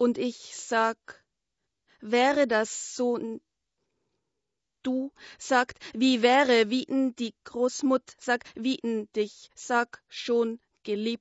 Und ich sag, wäre das so, du sagt, wie wäre, wieten die Großmut, sag, wieten dich, sag schon, gelieb.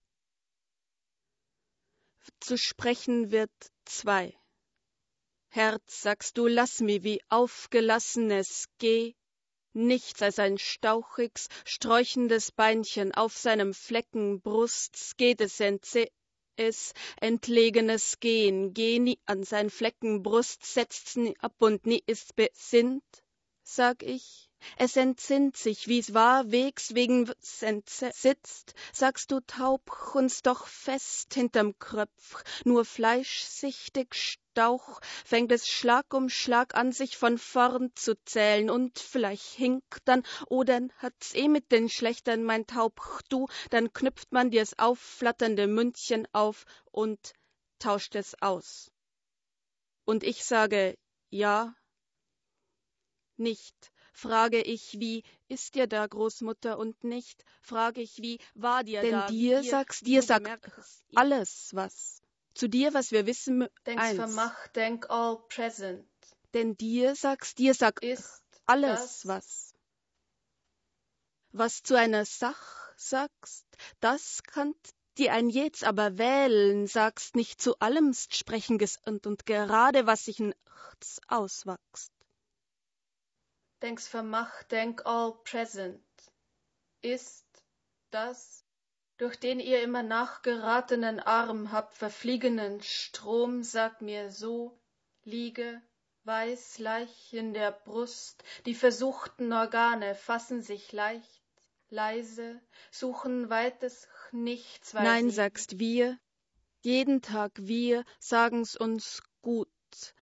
Zu sprechen wird zwei. Herz, sagst du, lass mi wie aufgelassenes Geh, nichts als ein stauchiges, sträuchendes Beinchen auf seinem Flecken Brust, geht es entlegenes Gehen, geh nie an sein Flecken Brust, setzt's nie ab und nie ist besinnt, sag ich. Es entsinnt sich, wie's war, wegs wegen sitzt, sagst du, taub uns doch fest hinterm Kröpf, nur fleischsichtig Stauch, fängt es Schlag um Schlag an, sich von vorn zu zählen, und vielleicht hinkt dann, oder hat's mit den Schlechtern, mein Taub, du, dann knüpft man dir's aufflatternde Mündchen auf und tauscht es aus. Und ich sage, ja, nicht. Frage ich, wie ist dir da, Großmutter, und nicht? Frage ich, wie war dir Denn da? dir Sagt alles was. Zu dir, was wir wissen, Denk's eins. vermacht, denk all present. Denn dir sag Ist alles das was. Was zu einer Sach sagst, das kann dir ein Jetzt aber wählen, sagst nicht zu allem sprechen gesandt und gerade was sich nachts auswachst. Denk's vermacht, denk all present. Ist das, durch den ihr immer nachgeratenen Arm habt verfliegenen Strom, sag mir so, liege, weiß, leicht in der Brust, die versuchten Organe fassen sich leicht, leise, suchen weites Nichts, weil Nein, sie sagst wir, jeden Tag wir sagen's uns gut.